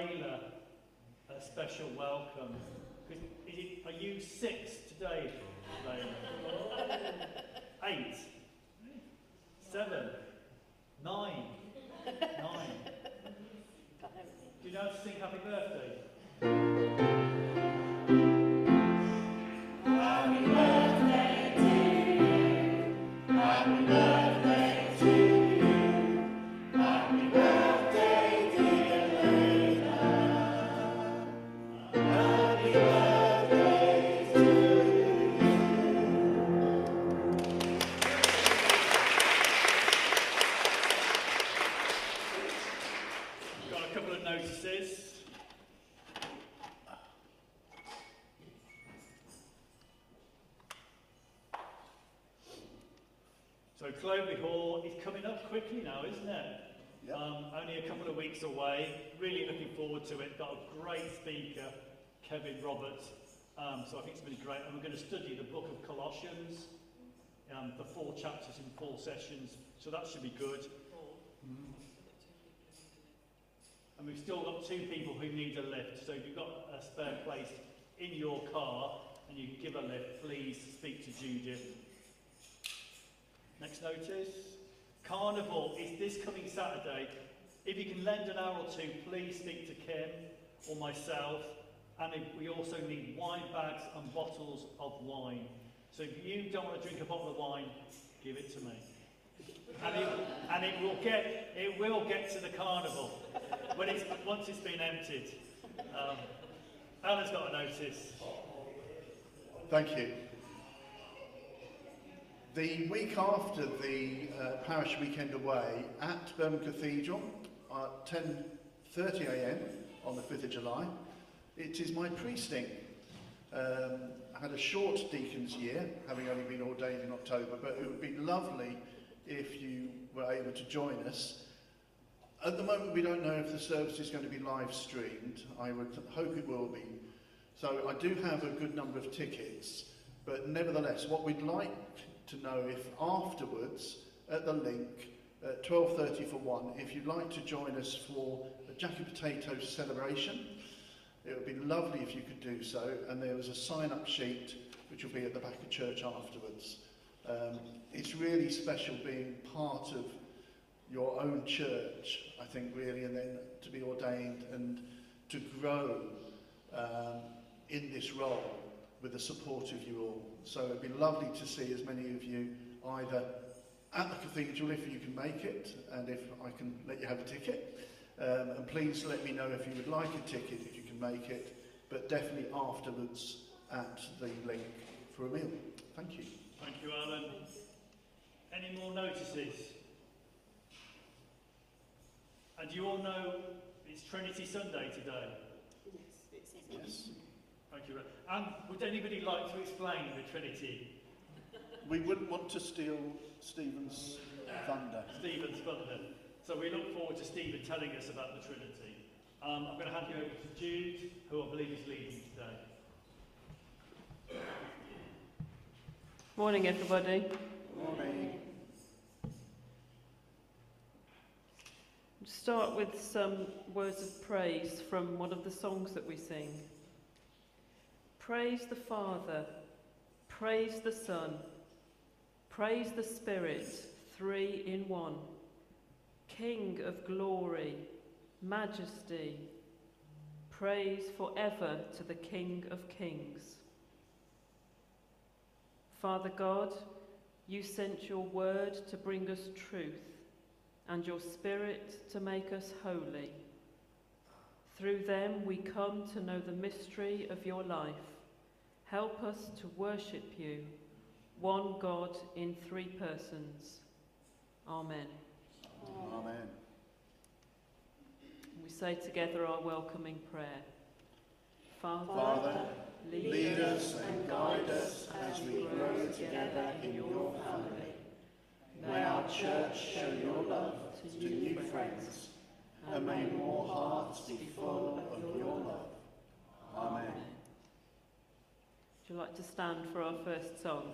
Layla a special welcome. Are you 6 today, Layla? 8? 7? 9? 9? Do you know how to sing happy birthday? Happy birthday to you. Happy birthday to you. Happy birthday, dear Layla. Happy birthday to you. Got a couple of notices. So Clovelly Hall is coming up quickly now, isn't it? Yep. Only a couple of weeks away. Really looking forward to it. Got a great speaker, Kevin Roberts. So I think it's going to be great. And we're going to study the book of Colossians, the 4 chapters in 4 sessions. So that should be good. And we've still got 2 people who need a lift. So if you've got a spare place in your car and you can give a lift, please speak to Judith. Next notice. Carnival is this coming Saturday. If you can lend an hour or 2, please speak to Kim or myself. And we also need wine bags and bottles of wine. So if you don't want to drink a bottle of wine, give it to me. And it will get to the carnival once it's been emptied. Alan's got a notice. Thank you. The week after the parish weekend away at Birmingham Cathedral at 10:30 a.m. on the 5th of July, it is my priesting. I had a short deacon's year, having only been ordained in October, but it would be lovely if you were able to join us. At the moment, we don't know if the service is going to be live streamed. I would hope it will be. So I do have a good number of tickets, but nevertheless, what we'd like to know if afterwards, at the link, at 12:30 for 1, if you'd like to join us for a Jack and Potato celebration, it would be lovely if you could do so. And there was a sign-up sheet which will be at the back of church afterwards. It's really special being part of your own church, I think, really, and then to be ordained and to grow in this role with the support of you all. So it'd be lovely to see as many of you either at the cathedral if you can make it, and if I can let you have a ticket. And please let me know if you would like a ticket, if you can make it, but definitely afterwards at the link for a meal. Thank you. Thank you, Alan. Any more notices? And you all know it's Trinity Sunday today? Yes. Thank you. And would anybody like to explain the Trinity? We wouldn't want to steal Stephen's thunder. Stephen's thunder. So we look forward to Stephen telling us about the Trinity. I'm going to hand you over to Jude, who I believe is leading today. Morning, everybody. Morning. Start with some words of praise from one of the songs that we sing. Praise the Father, praise the Son, praise the Spirit, 3 in 1. King of glory, majesty, praise forever to the King of kings. Father God, you sent your word to bring us truth, and your Spirit to make us holy. Through them we come to know the mystery of your life. Help us to worship you, one God in 3 persons. Amen. Amen. We say together our welcoming prayer. Father, lead us and guide us as we grow together in your family. May our church show your love to new friends, and may more hearts be full of your love. Amen. Would you like to stand for our first song?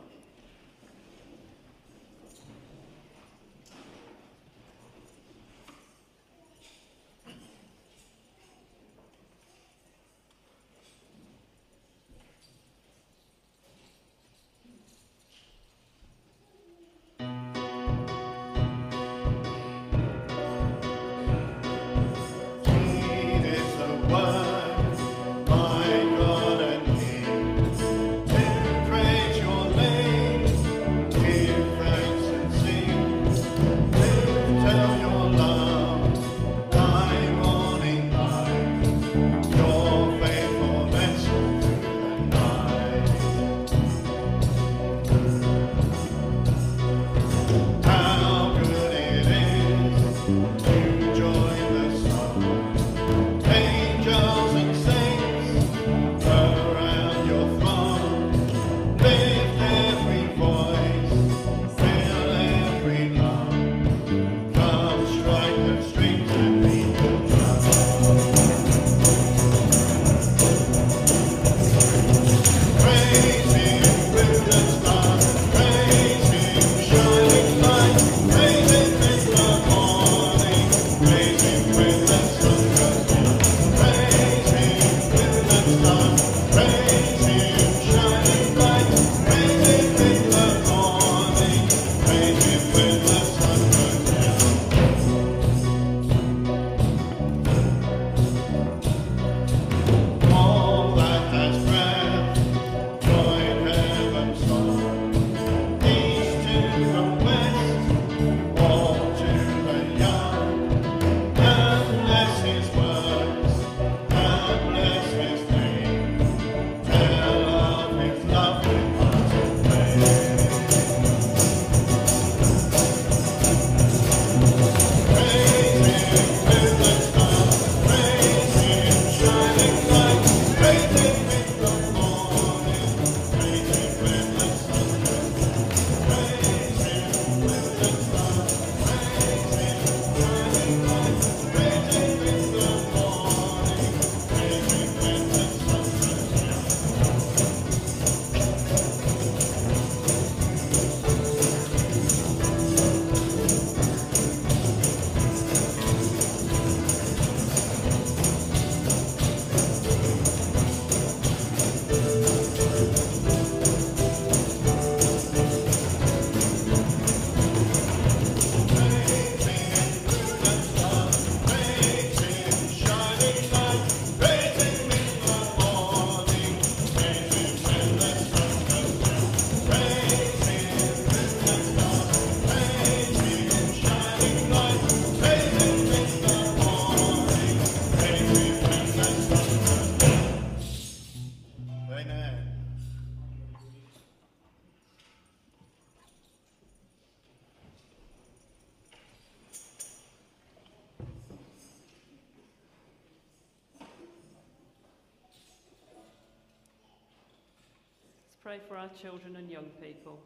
pray for our children and young people.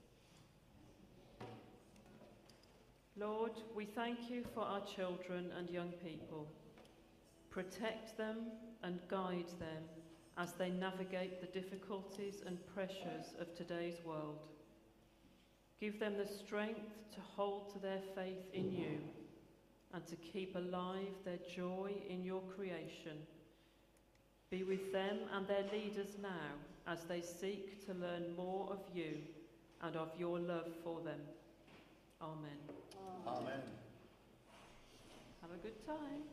Lord, we thank you for our children and young people. Protect them and guide them as they navigate the difficulties and pressures of today's world. Give them the strength to hold to their faith in you and to keep alive their joy in your creation. Be with them and their leaders now as they seek to learn more of you and of your love for them. Amen. Amen. Have a good time.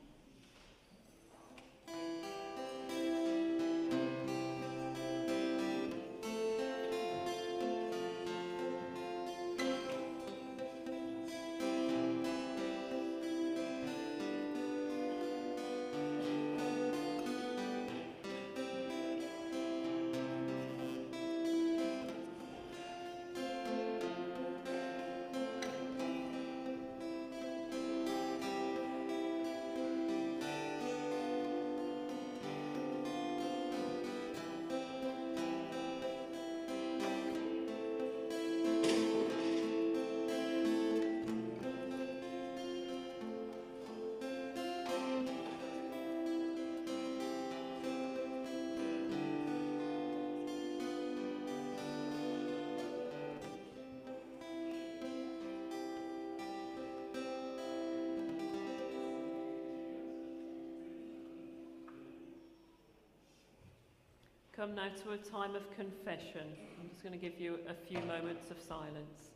Come now to a time of confession. I'm just going to give you a few moments of silence.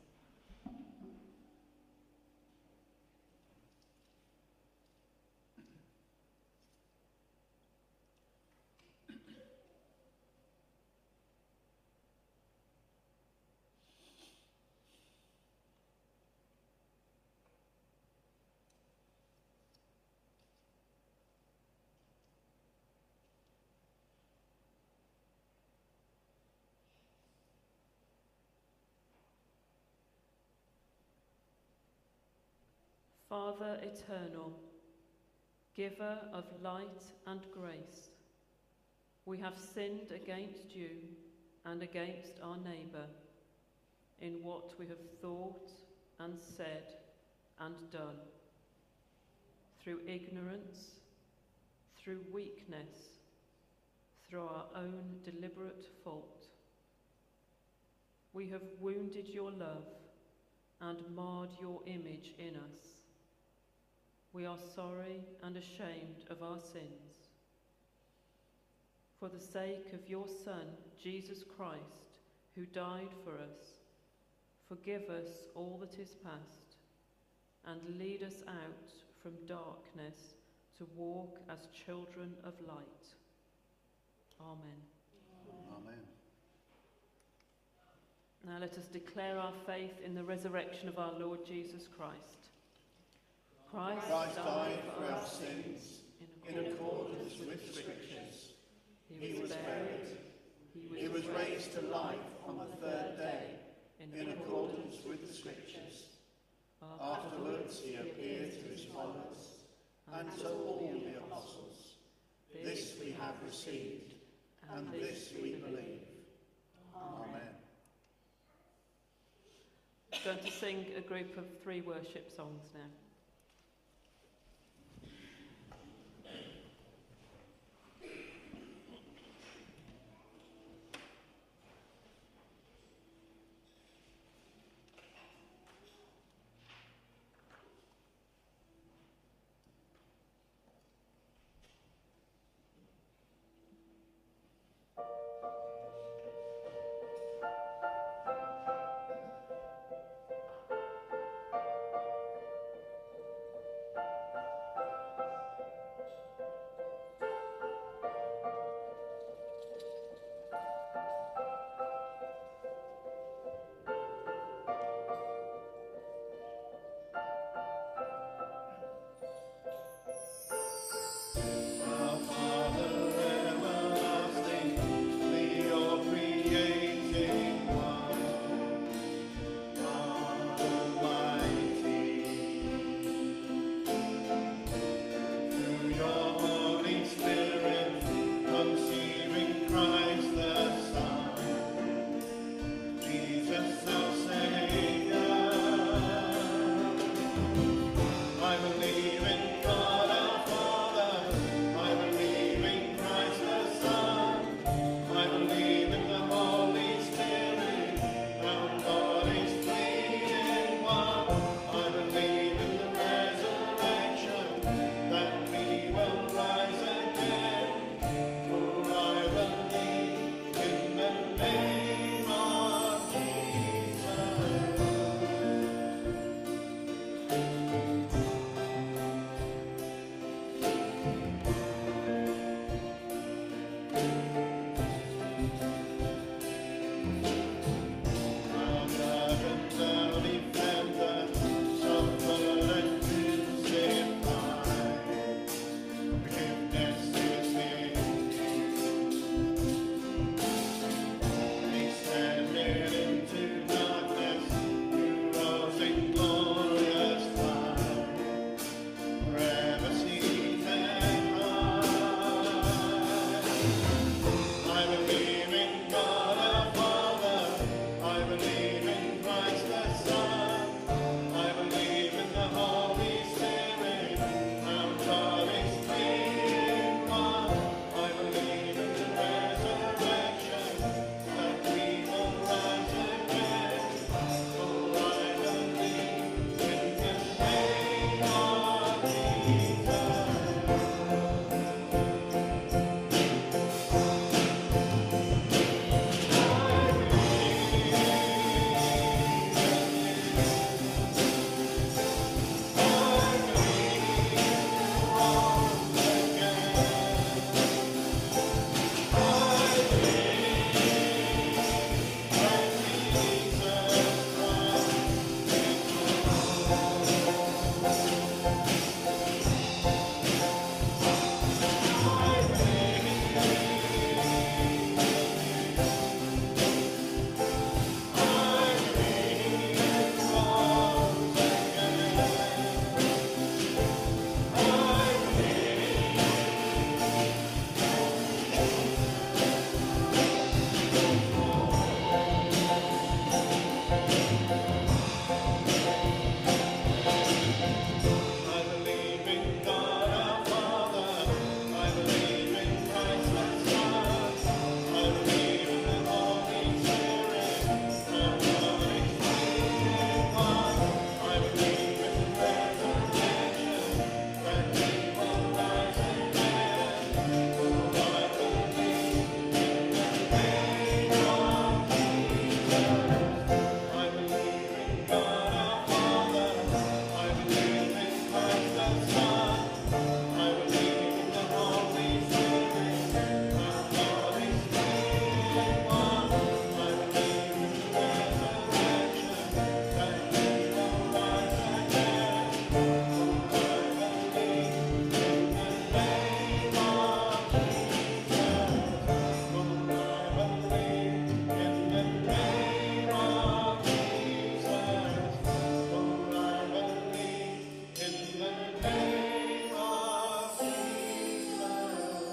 Father eternal, giver of light and grace, we have sinned against you and against our neighbour in what we have thought and said and done, through ignorance, through weakness, through our own deliberate fault. We have wounded your love and marred your image in us. We are sorry and ashamed of our sins. For the sake of your Son, Jesus Christ, who died for us, forgive us all that is past, and lead us out from darkness to walk as children of light. Amen. Amen. Now let us declare our faith in the resurrection of our Lord Jesus Christ. Christ died for our sins in accordance with the Scriptures. He was buried. He was raised to life on the third day in accordance with the Scriptures. Afterwards he appeared to his followers and to all the apostles. This we have received, and this we believe. Amen. I'm going to sing a group of 3 worship songs now.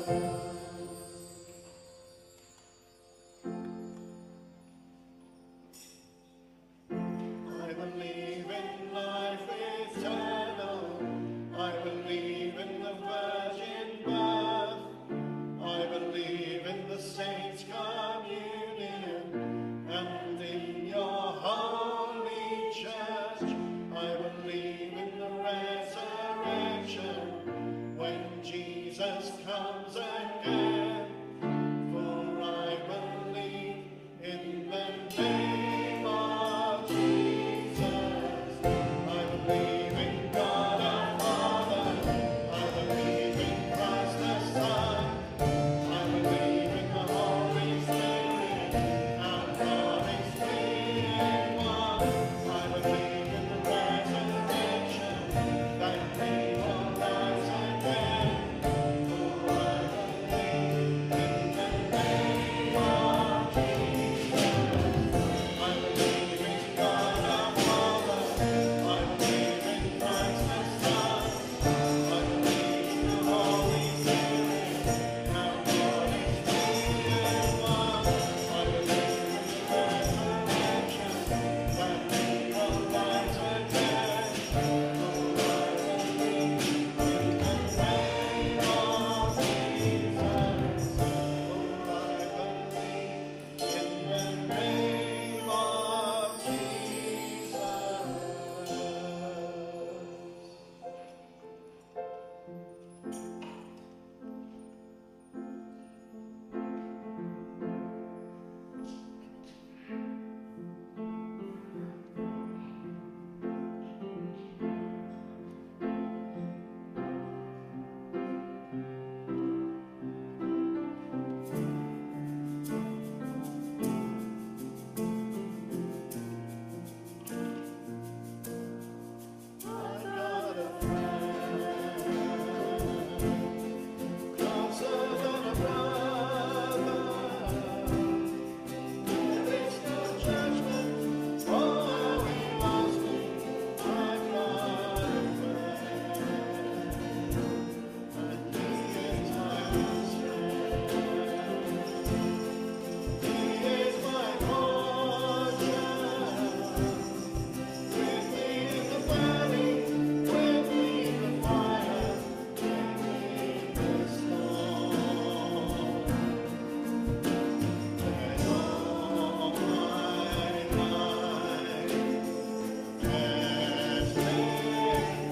I believe in life eternal. I believe in the virgin birth. I believe in the saints' communion and in your holy church. I believe in the resurrection when Jesus comes again. For I believe in the name of Jesus. I believe in God our Father. I believe in Christ the Son. I believe in the Holy Spirit. Our God is three in one. I believe in the resurrection, that we will rise again. For I believe in the name of Jesus. I believe in God our Father. I believe in Christ the Son. I believe in the Holy Spirit. Our God is three in one. I believe in the resurrection, that we will rise again. For I believe in the name of Jesus. For I believe in the name of I've got a friend, closer than a brother. There is no judgment for we must be. I've got a friend, and he is my strength. He is my fortune. With me in the valley, with me in the fire, with me in the storm. And all my life has been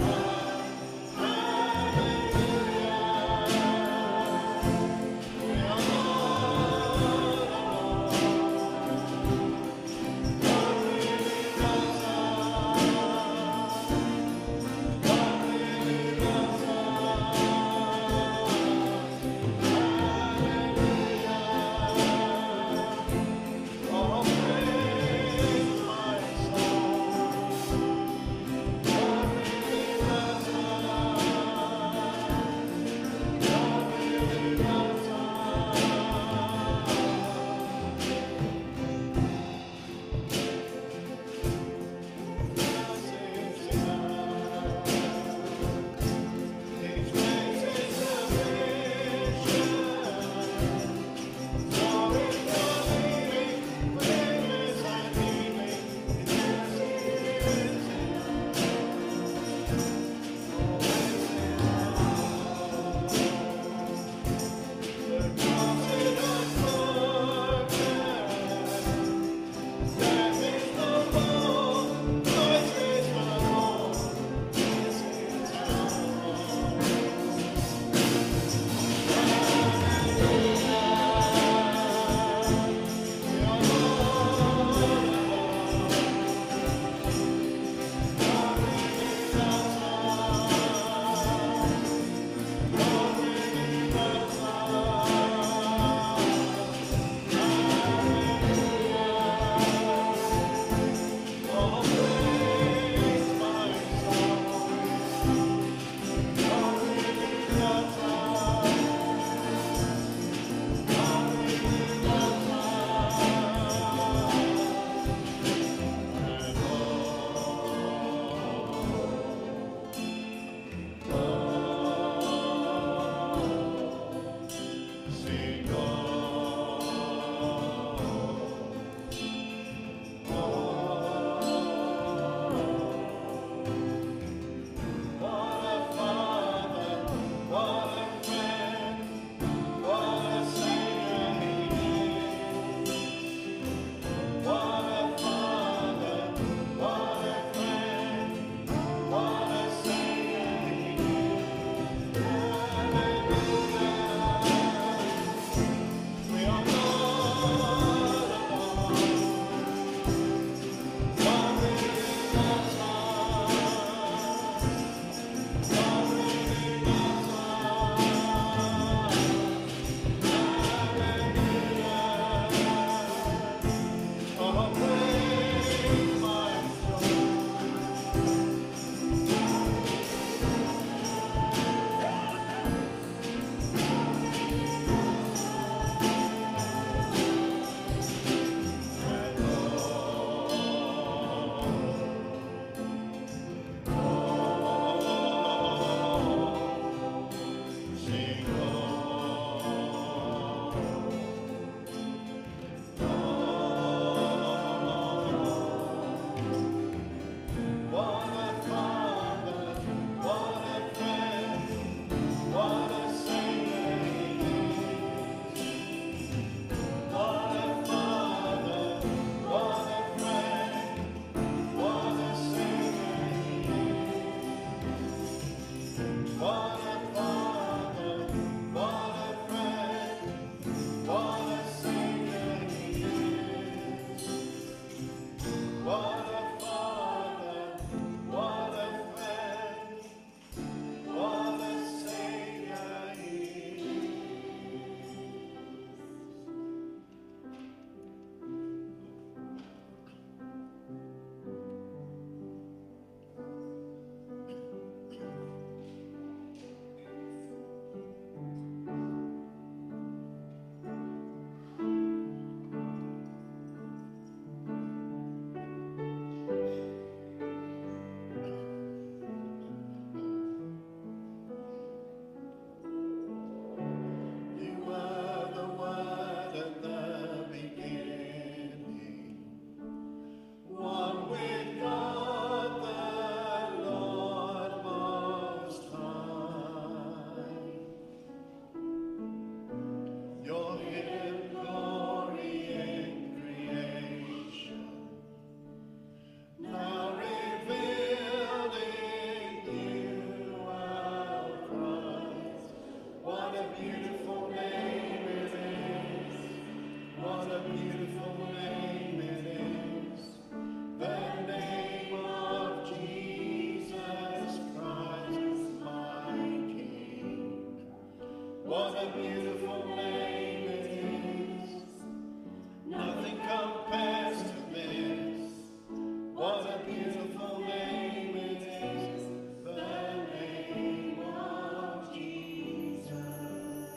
What a beautiful name it is. Nothing compares to this. What a beautiful name it is. The name of Jesus.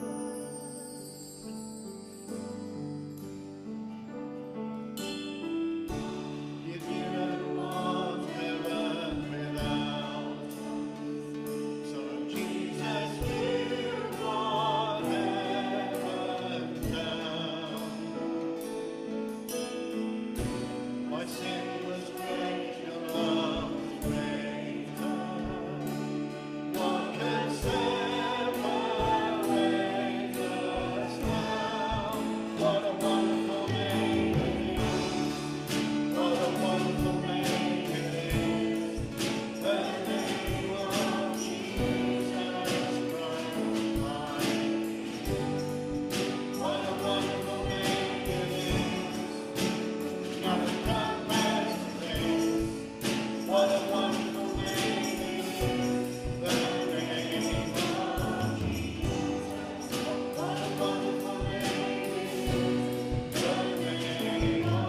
If you don't want heaven without, so Jesus will brought heaven down. My sin was great, your love was greater. What can separate us now? What a wonderful name it is. What a wonderful name it is. The name of Jesus Christ, my King. What a wonderful name it is. Nothing compares to this. What a wonderful name it is. The name of Jesus. What a wonderful name it is. The name of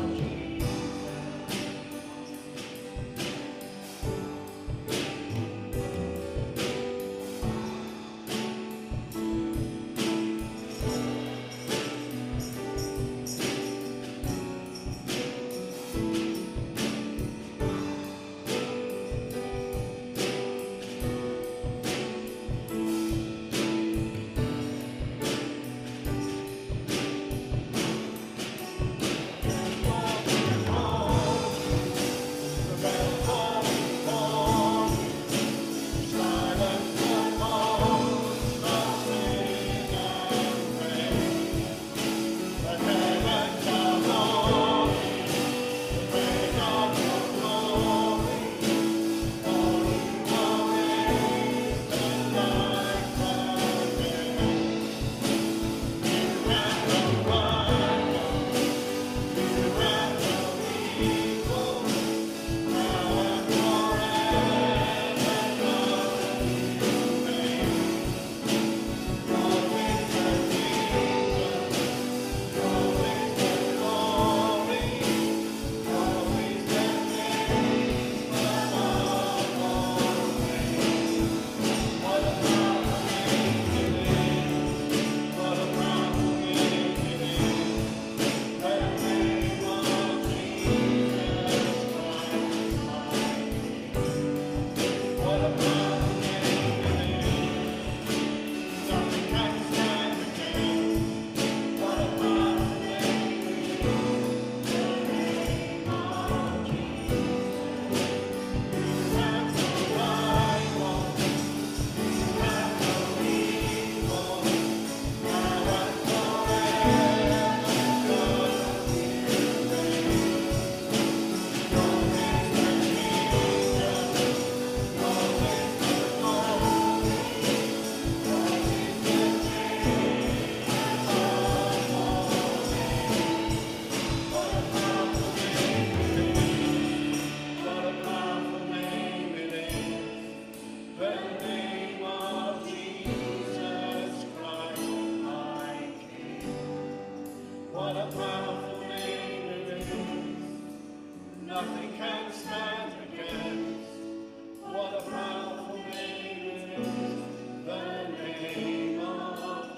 nothing can stand against. What a powerful name it is, the name of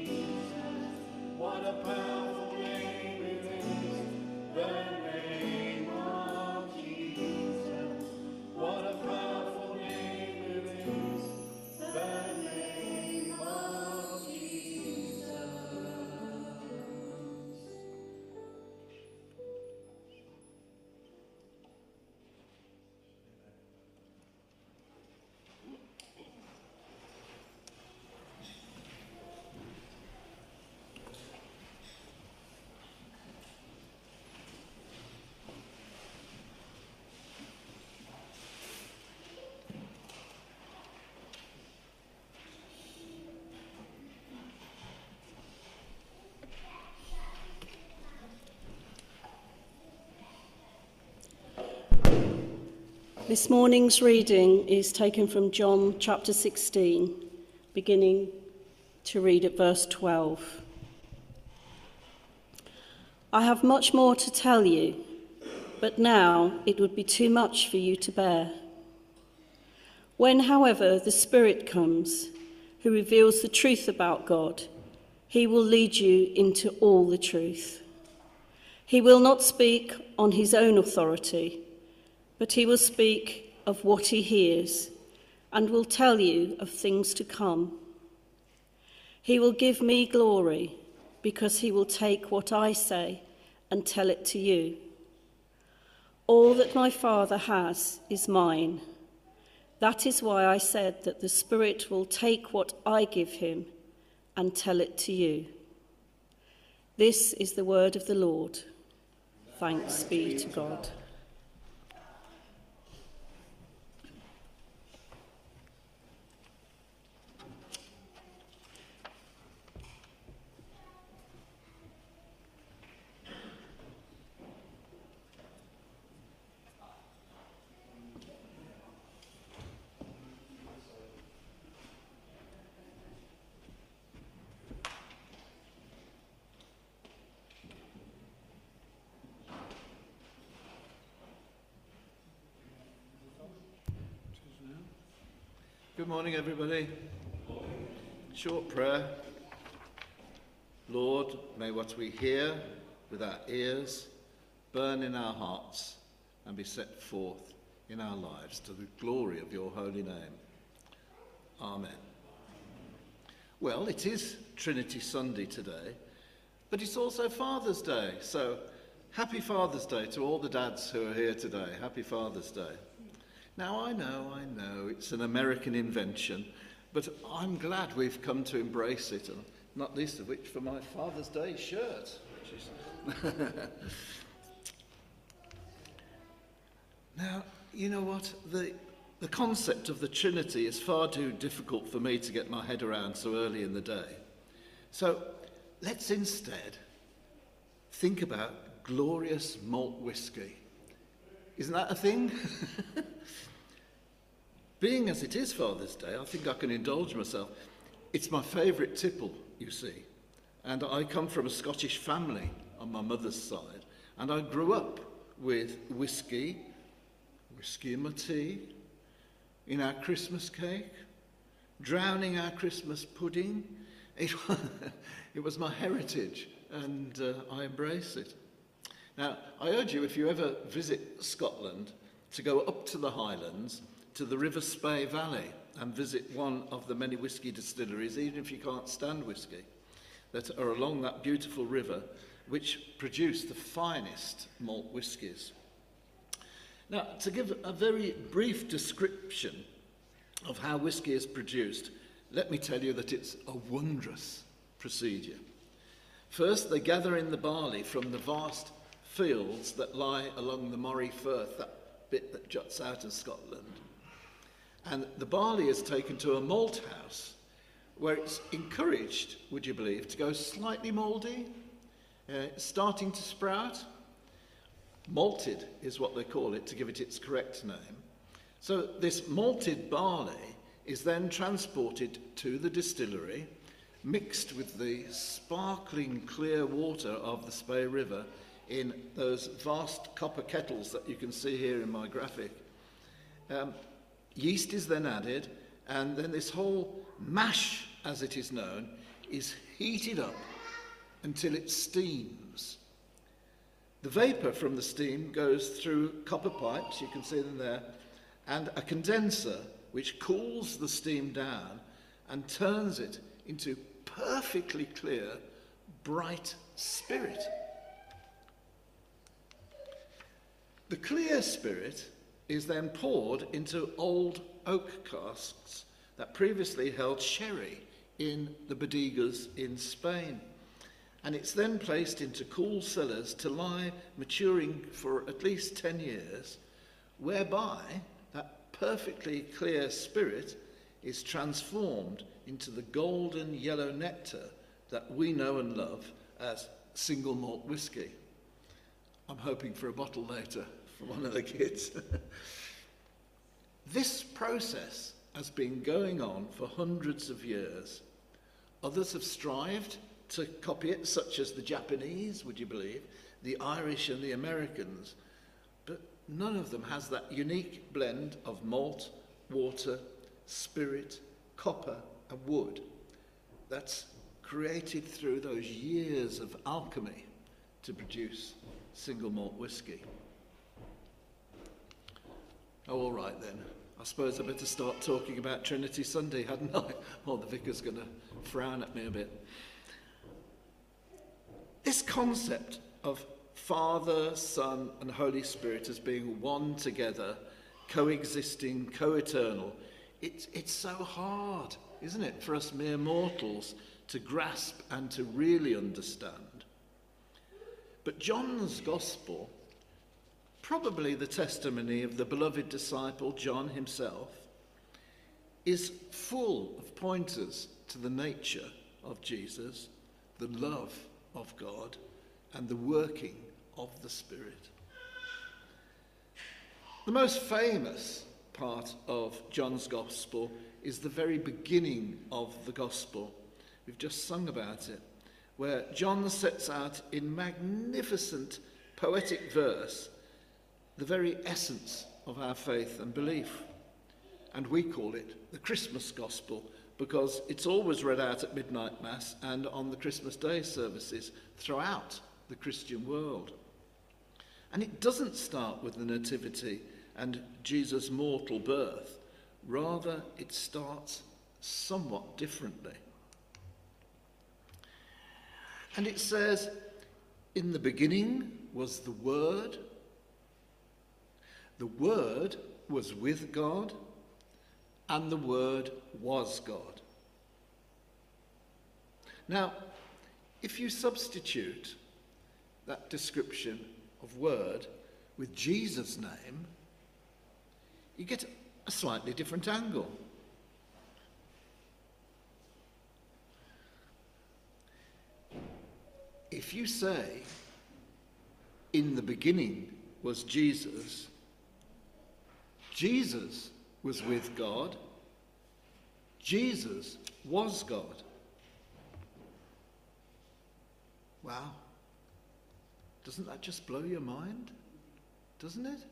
Jesus. What a powerful name it is, the name of Jesus. What a powerful name it is, the name of Jesus. This morning's reading is taken from John chapter 16, beginning to read at verse 12. I have much more to tell you, but now it would be too much for you to bear. When, however, the Spirit comes, who reveals the truth about God, he will lead you into all the truth. He will not speak on his own authority, but he will speak of what he hears and will tell you of things to come. He will give me glory because he will take what I say and tell it to you. All that my Father has is mine. That is why I said that the Spirit will take what I give him and tell it to you. This is the word of the Lord. Thanks be to God. Good morning, everybody. Short prayer. Lord, may what we hear with our ears burn in our hearts and be set forth in our lives to the glory of your holy name. Amen. Well, it is Trinity Sunday today, but it's also Father's Day. So happy Father's Day to all the dads who are here today. Happy Father's Day. Now, I know, it's an American invention, but I'm glad we've come to embrace it, and not least of which for my Father's Day shirt. Which is Now, you know what? The concept of the Trinity is far too difficult for me to get my head around so early in the day. So let's instead think about glorious malt whiskey. Isn't that a thing? Being as it is Father's Day, I think I can indulge myself. It's my favourite tipple, you see. And I come from a Scottish family on my mother's side. And I grew up with whiskey in my tea, in our Christmas cake, drowning our Christmas pudding. It was my heritage, and I embrace it. Now, I urge you, if you ever visit Scotland, to go up to the Highlands, to the River Spey Valley, and visit one of the many whisky distilleries, even if you can't stand whisky, that are along that beautiful river, which produce the finest malt whiskies. Now, to give a very brief description of how whisky is produced, let me tell you that it's a wondrous procedure. First, they gather in the barley from the vast fields that lie along the Moray Firth, that bit that juts out of Scotland. And the barley is taken to a malt house where it's encouraged, would you believe, to go slightly mouldy, starting to sprout. Malted is what they call it, to give it its correct name. So this malted barley is then transported to the distillery, mixed with the sparkling clear water of the Spey River in those vast copper kettles that you can see here in my graphic. Yeast is then added, and then this whole mash, as it is known, is heated up until it steams. The vapour from the steam goes through copper pipes, you can see them there, and a condenser which cools the steam down and turns it into perfectly clear, bright spirit. The clear spirit is then poured into old oak casks that previously held sherry in the bodegas in Spain. And it's then placed into cool cellars to lie maturing for at least 10 years, whereby that perfectly clear spirit is transformed into the golden yellow nectar that we know and love as single malt whiskey. I'm hoping for a bottle later for one of the kids. This process has been going on for hundreds of years, Others have strived to copy it, such as the Japanese, would you believe, the Irish and the Americans. But none of them has that unique blend of malt, water, spirit, copper and wood that's created through those years of alchemy to produce single malt whiskey. Oh, all right then. I suppose I better start talking about Trinity Sunday, hadn't I? Or the vicar's going to frown at me a bit. This concept of Father, Son and Holy Spirit as being one together, coexisting, co-eternal, it's so hard, isn't it, for us mere mortals to grasp and to really understand. But John's Gospel, probably the testimony of the beloved disciple John himself, is full of pointers to the nature of Jesus, the love of God, and the working of the Spirit. The most famous part of John's Gospel is the very beginning of the Gospel. We've just sung about it, where John sets out in magnificent poetic verse the very essence of our faith and belief. And we call it the Christmas Gospel because it's always read out at midnight mass and on the Christmas Day services throughout the Christian world. And it doesn't start with the Nativity and Jesus' mortal birth. Rather, it starts somewhat differently. And it says, "In the beginning was the Word. The Word was with God, and the Word was God." Now, if you substitute that description of Word with Jesus' name, you get a slightly different angle. If you say, "In the beginning was Jesus," Jesus was with God, Jesus was God. Wow. Doesn't that just blow your mind? Doesn't it?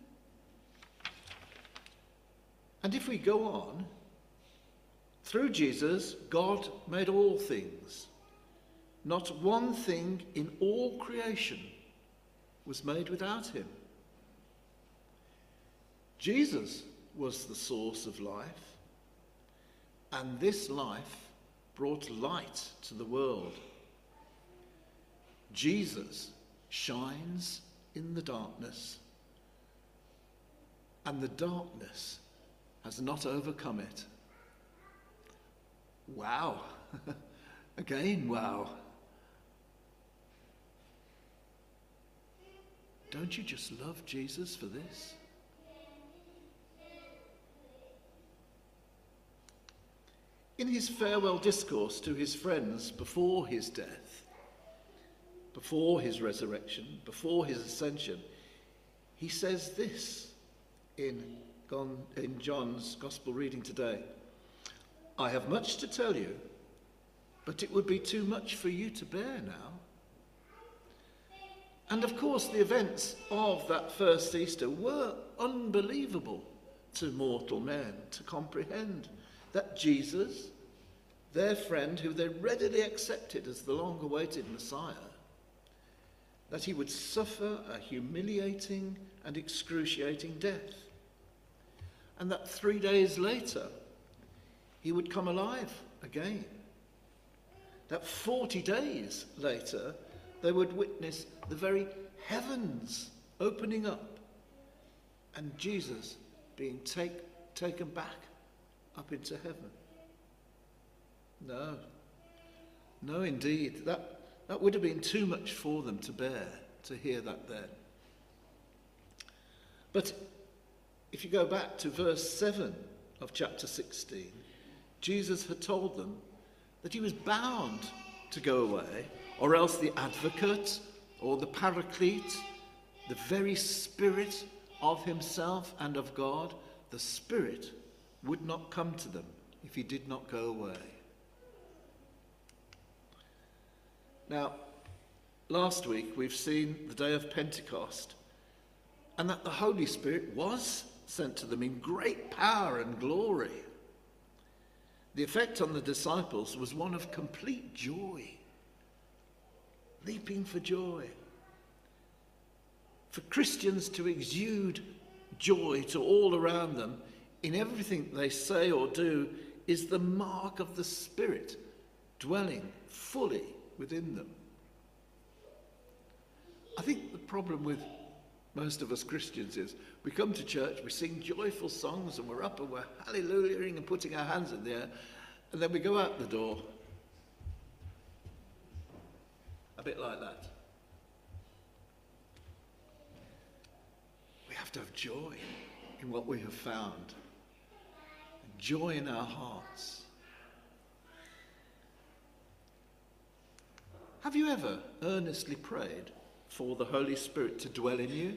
And if we go on, through Jesus, God made all things. Not one thing in all creation was made without him. Jesus was the source of life, and this life brought light to the world. Jesus shines in the darkness, and the darkness has not overcome it. Wow. Again, wow. Don't you just love Jesus for this? In his farewell discourse to his friends before his death, before his resurrection, before his ascension, he says this in John's Gospel reading today. "I have much to tell you, but it would be too much for you to bear now." And of course, the events of that first Easter were unbelievable to mortal men to comprehend. That Jesus, their friend, who they readily accepted as the long-awaited Messiah, that he would suffer a humiliating and excruciating death, and that 3 days later he would come alive again, that 40 days later they would witness the very heavens opening up and Jesus being taken back up into heaven. No, indeed, that would have been too much for them to bear, to hear that then. But if you go back to verse 7 of chapter 16, Jesus had told them that he was bound to go away, or else the advocate or the paraclete, the very Spirit of himself and of God, the Spirit would not come to them if he did not go away. Now, last week we've seen the day of Pentecost, and that the Holy Spirit was sent to them in great power and glory. The effect on the disciples was one of complete joy, leaping for joy. For Christians to exude joy to all around them in everything they say or do is the mark of the Spirit dwelling fully within them. I think the problem with most of us Christians is we come to church, we sing joyful songs, and we're up and we're hallelujahing and putting our hands in the air, and then we go out the door a bit like that. We have to have joy in what we have found, joy in our hearts. Have you ever earnestly prayed for the Holy Spirit to dwell in you?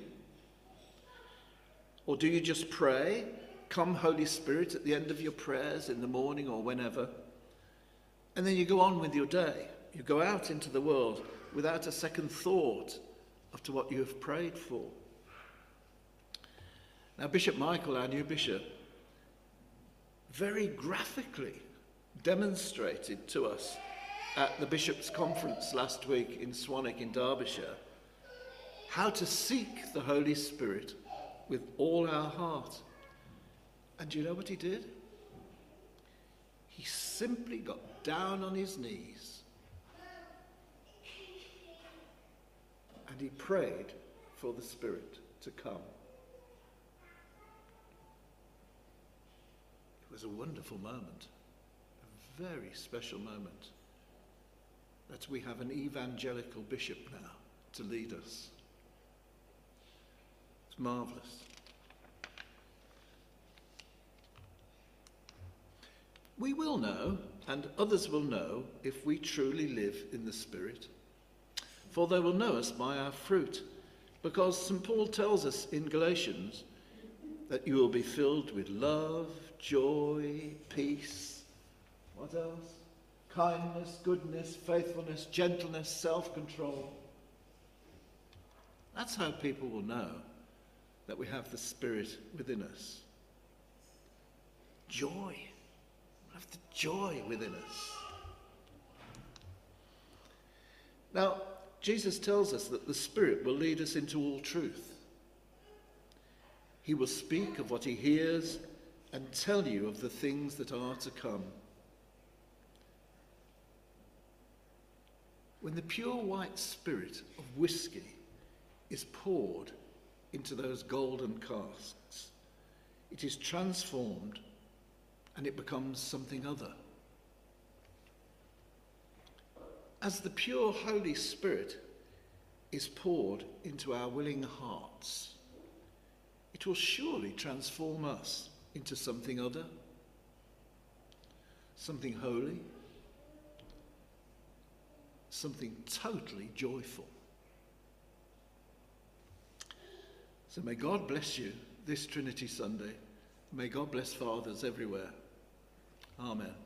Or do you just pray, "Come Holy Spirit," at the end of your prayers in the morning or whenever, and then you go on with your day? You go out into the world without a second thought after what you have prayed for. Now, Bishop Michael, our new bishop, very graphically demonstrated to us at the Bishops' Conference last week in Swanwick in Derbyshire how to seek the Holy Spirit with all our heart. And do you know what he did? He simply got down on his knees and he prayed for the Spirit to come. It was a wonderful moment, a very special moment, that we have an evangelical bishop now to lead us. It's marvellous. We will know, and others will know, if we truly live in the Spirit. For they will know us by our fruit, because St. Paul tells us in Galatians that you will be filled with love, joy, peace, what else? Kindness, goodness, faithfulness, gentleness, self-control. That's how people will know that we have the Spirit within us. Joy. We have the joy within us. Now, Jesus tells us that the Spirit will lead us into all truth. He will speak of what he hears and tell you of the things that are to come. When the pure white spirit of whiskey is poured into those golden casks, it is transformed and it becomes something other. As the pure Holy Spirit is poured into our willing hearts, it will surely transform us into something other, something holy, something totally joyful. So may God bless you this Trinity Sunday. May God bless fathers everywhere. Amen.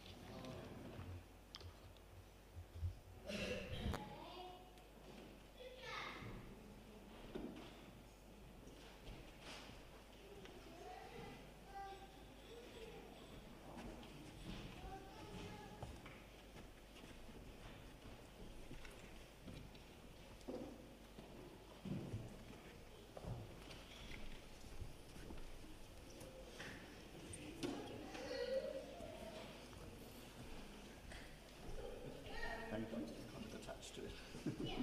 Kind of attached to it.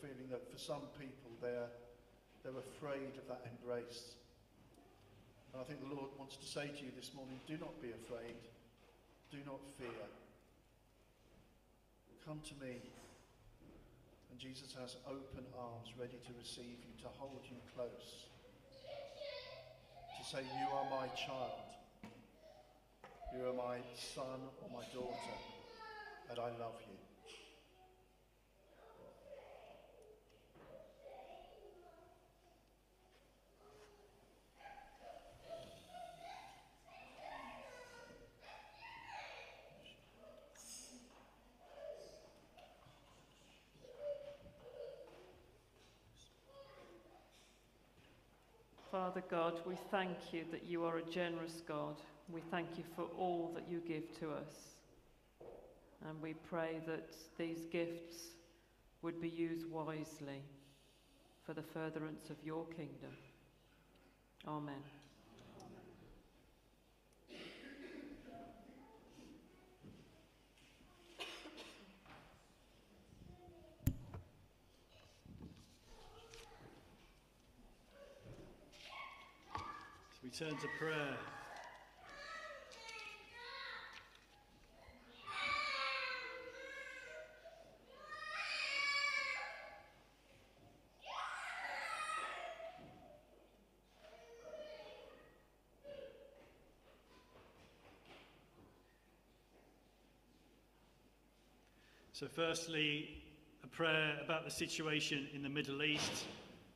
feeling that for some people they're afraid of that embrace. And I think the Lord wants to say to you this morning, do not be afraid. Do not fear. Come to me. And Jesus has open arms ready to receive you, to hold you close. To say, you are my child. You are my son or my daughter. And I love you. Father God, we thank you that you are a generous God. We thank you for all that you give to us. And we pray that these gifts would be used wisely for the furtherance of your kingdom. Amen. We turn to prayer. So firstly, a prayer about the situation in the Middle East.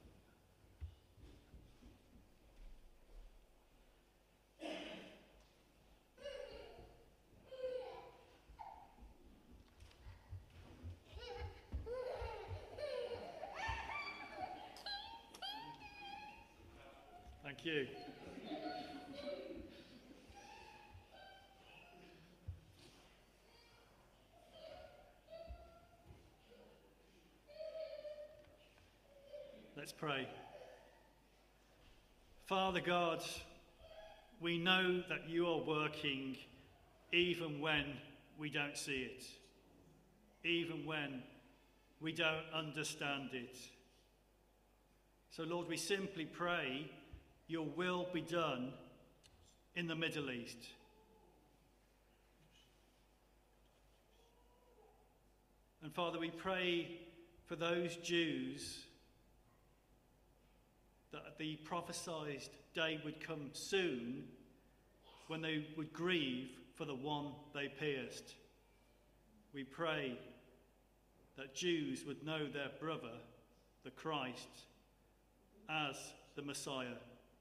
Thank you. Let's pray. Father God, we know that you are working even when we don't see it, even when we don't understand it. So Lord, we simply pray your will be done in the Middle East. And Father, we pray for those Jews that the prophesied day would come soon when they would grieve for the one they pierced. We pray that Jews would know their brother, the Christ, as the Messiah.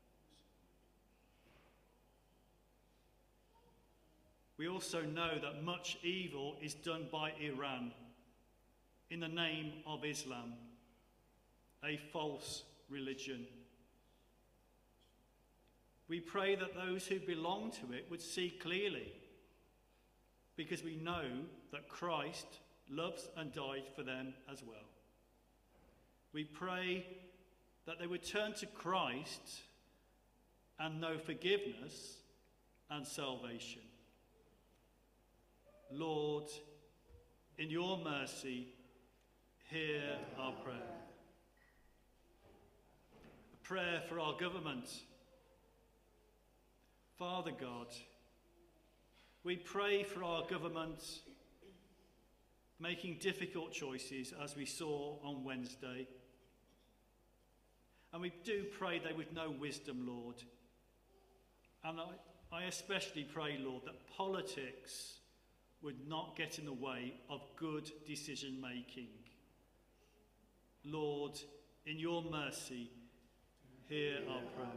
We also know that much evil is done by Iran in the name of Islam, a false religion. We pray that those who belong to it would see clearly, because we know that Christ loves and died for them as well. We pray that they would turn to Christ and know forgiveness and salvation. Lord, in your mercy, hear our prayer. A prayer for our government. Father God, we pray for our government making difficult choices, as we saw on Wednesday. And we do pray they would know wisdom, Lord. And I especially pray, Lord, that politics would not get in the way of good decision making. Lord, in your mercy, hear our prayer.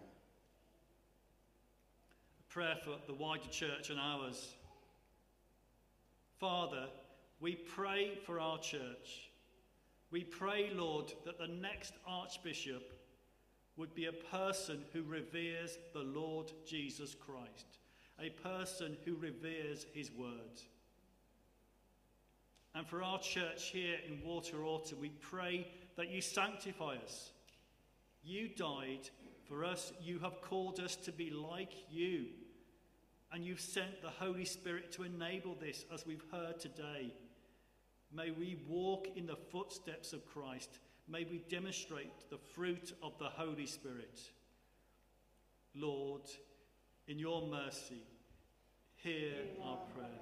A prayer for the wider church and ours. Father, we pray for our church. We pray, Lord, that the next Archbishop would be a person who reveres the Lord Jesus Christ, a person who reveres his word. And for our church here in Waterorton, we pray that you sanctify us. You died for us. You have called us to be like you. And you've sent the Holy Spirit to enable this, as we've heard today. May we walk in the footsteps of Christ. May we demonstrate the fruit of the Holy Spirit. Lord, in your mercy, hear our prayer.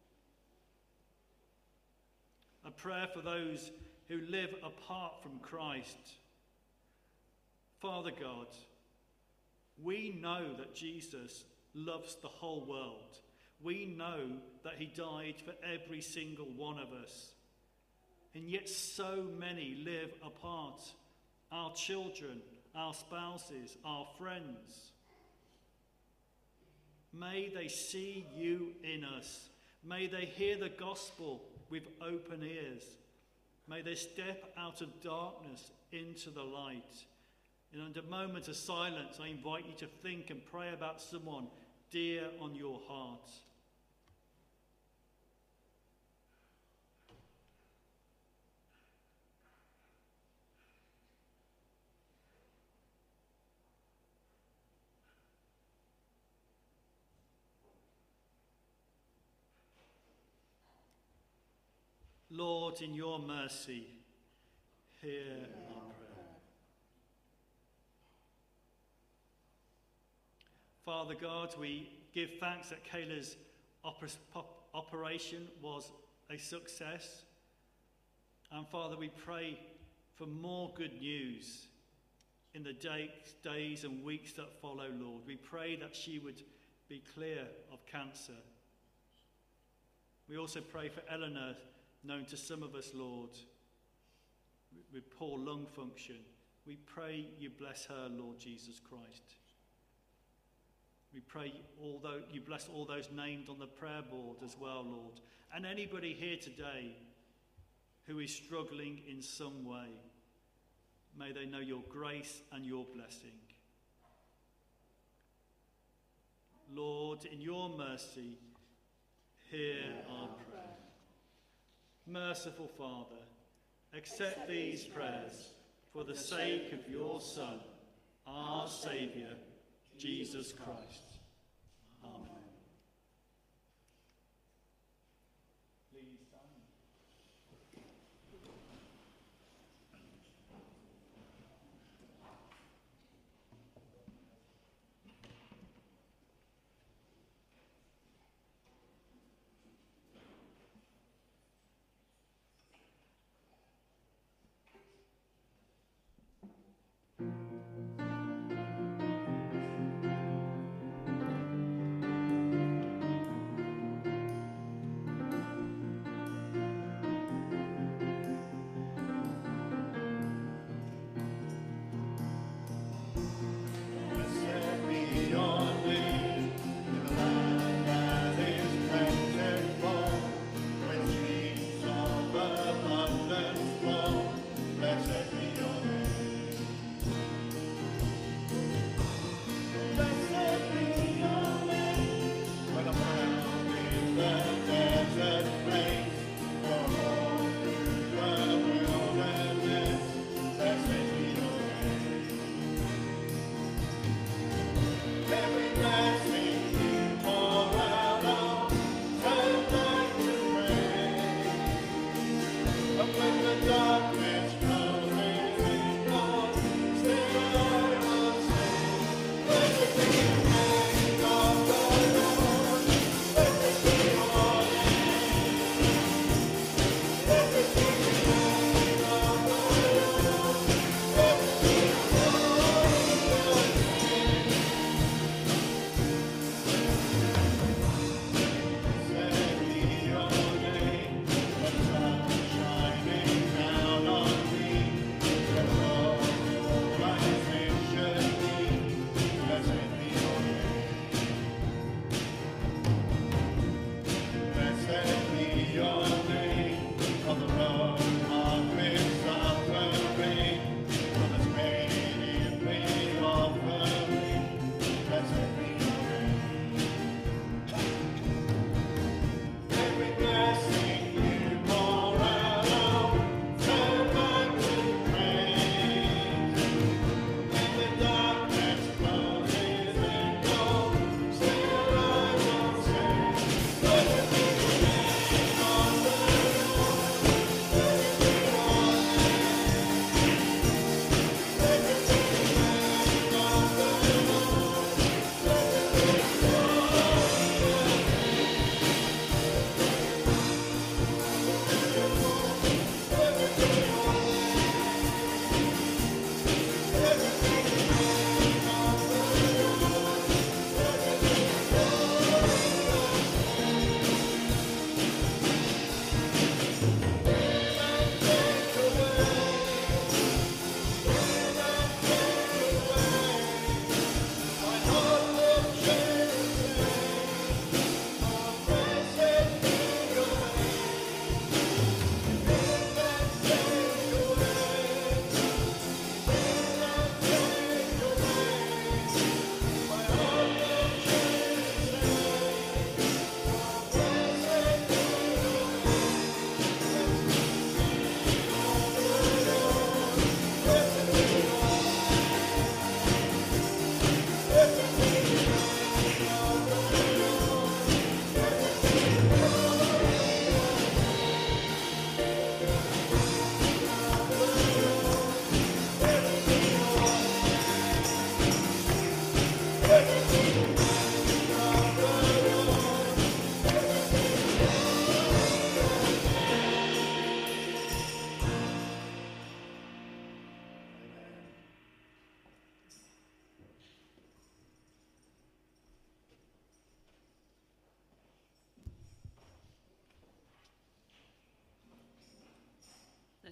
A prayer for those who live apart from Christ. Father God, we know that Jesus loves the whole world. We know that he died for every single one of us. And yet so many live apart. Our children, our spouses, our friends. May they see you in us. May they hear the gospel with open ears. May they step out of darkness into the light. And in a moment of silence, I invite you to think and pray about someone dear on your heart. Lord, in your mercy, hear our prayer. Father God, we give thanks that Kayla's operation was a success. And Father, we pray for more good news in the days and weeks that follow, Lord. We pray that she would be clear of cancer. We also pray for Eleanor, known to some of us, Lord, with poor lung function. We pray you bless her, Lord Jesus Christ. We pray although you bless all those named on the prayer board as well, Lord. And anybody here today who is struggling in some way, may they know your grace and your blessing. Lord, in your mercy, hear our prayer. Merciful Father, accept these prayers for the sake of your Son, our Saviour, Jesus Christ. Amen. Please stand.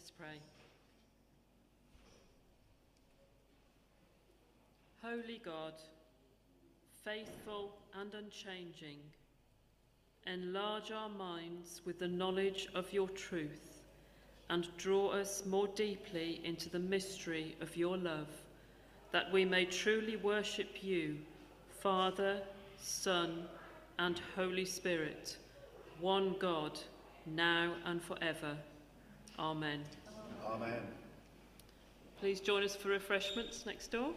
Let's pray. Holy God, faithful and unchanging, enlarge our minds with the knowledge of your truth and draw us more deeply into the mystery of your love, that we may truly worship you, Father, Son, and Holy Spirit, one God, now and forever. Amen. Amen. Please join us for refreshments next door.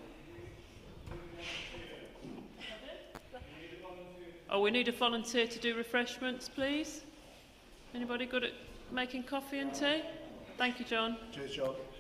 Oh, we need a volunteer to do refreshments, please. Anybody good at making coffee and tea? Thank you, John. Cheers, John.